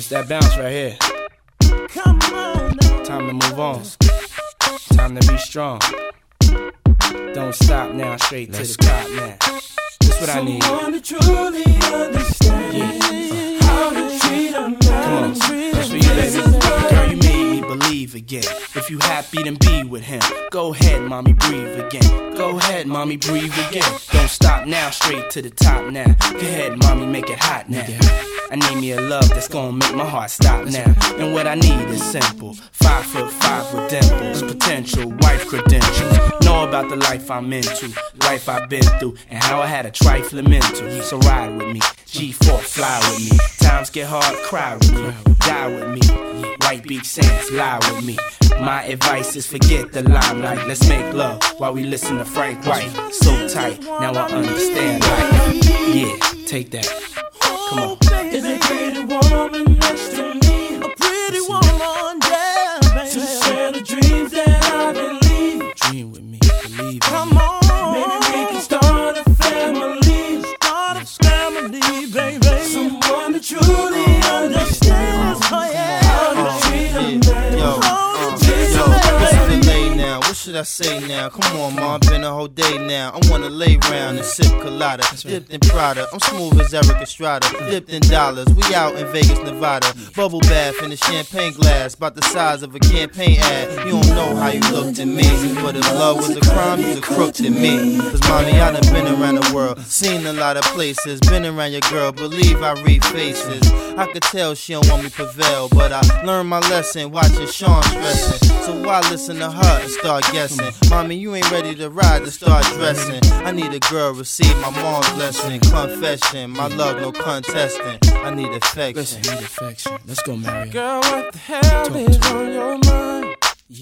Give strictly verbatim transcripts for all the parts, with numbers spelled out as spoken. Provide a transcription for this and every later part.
that bounce right here. Come on now. Time to move on. Time to be strong. Don't stop now, straight to the top now. That's what I need. Someone to truly understand yeah. how to treat a man. Come on, that's for you, baby. Girl, you made me believe again. If you happy, then be with him. Go ahead, mommy, breathe again. Go ahead, mommy, breathe again. Don't stop now, straight to the top now. Go ahead, mommy, make it hot now. I need me a love that's gonna make my heart stop now. And what I need is simple. Five foot five with dimples, potential wife credentials. Know about the life I'm into, life I've been through, and how I had a trifling mental. So ride with me, G four, fly with me. Times get hard, cry with me, die with me. White Beach Sands, lie with me. My advice is forget the limelight. Let's make love while we listen to Frank White. So tight, now I understand life. Yeah, take that. Come on. Is a pretty woman next to me? A pretty woman, yeah, baby. To share the dreams that I believe. Dream with me, believe in Come me. on, maybe we can start a family. Start a family, baby. Someone that truly understands, oh yeah, how to treat a man. Yo, How uh, to treat yo, a man. what's the delay now? What should I say now? Come on, ma, been a whole day now. I wanna lay round and sip colada, dipped in Prada. I'm smooth as Eric Estrada, dipped in dollars. We out in Vegas, Nevada. Bubble bath in a champagne glass, about the size of a campaign ad. You don't know how you looked at me, but if love was a crime, you's a crook to me. Cause mommy, I done been around the world, seen a lot of places, been around your girl, believe I read faces. I could tell she don't want me prevail, but I learned my lesson watching Sean stressing. So why listen to her and start guessing? Mommy, you ain't ready to ride to start dressing. I need a girl, receive my mom's blessing. Confession, my love, no contesting. I need affection. Listen, need affection. Let's go, Marion. Girl, what the hell Talk is to on your mind? Yeah,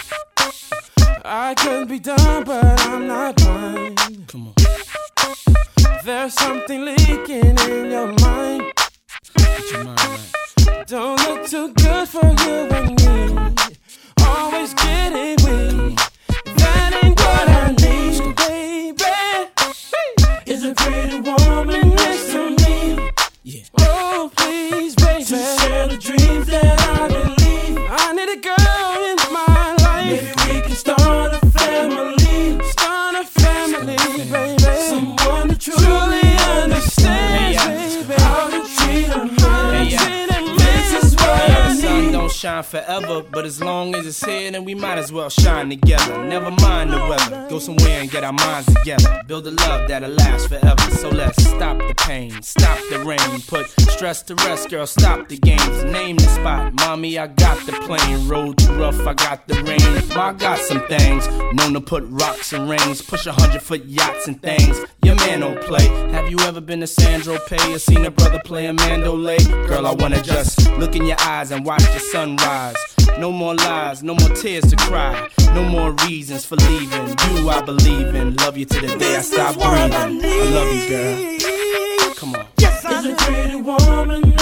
I could be done, but I'm not blind. come on. There's something leaking in your mind. Get your mind right. Don't look too good for you and me. Always getting weak. That ain't what I need, baby. Is a pretty woman next to me. Yeah. Oh, please, baby. To share the dreams that I believe. I need a girl in my life. Maybe we can start a family. Start a family, baby. Someone that truly understands, Hey, baby. How to treat a man. Hey, yeah. Treat a man. This is what Yeah, I the sun need. don't shine forever, but as long as it's here, then we might as well shine together. Never mind the weather, go somewhere and get our minds together. Build a love that'll last forever. So let's stop the pain, stop the rain, put stress to rest, girl. Stop the games, name the spot. Mommy, I got the plane. Road too rough, I got the rain. Ma, I got some things, known to put rocks and rings, push a hundred foot yachts and things. Your man don't play. Have you ever been to Sandro Pay or seen a brother play a Mandolay? Girl, I wanna just look in your eyes and watch the sunrise. No more lies, no more tears to cry. No more reasons for leaving. You I believe in. Love you to the day I stop breathing. I love you, girl. Come on. Yes, I'm a pretty woman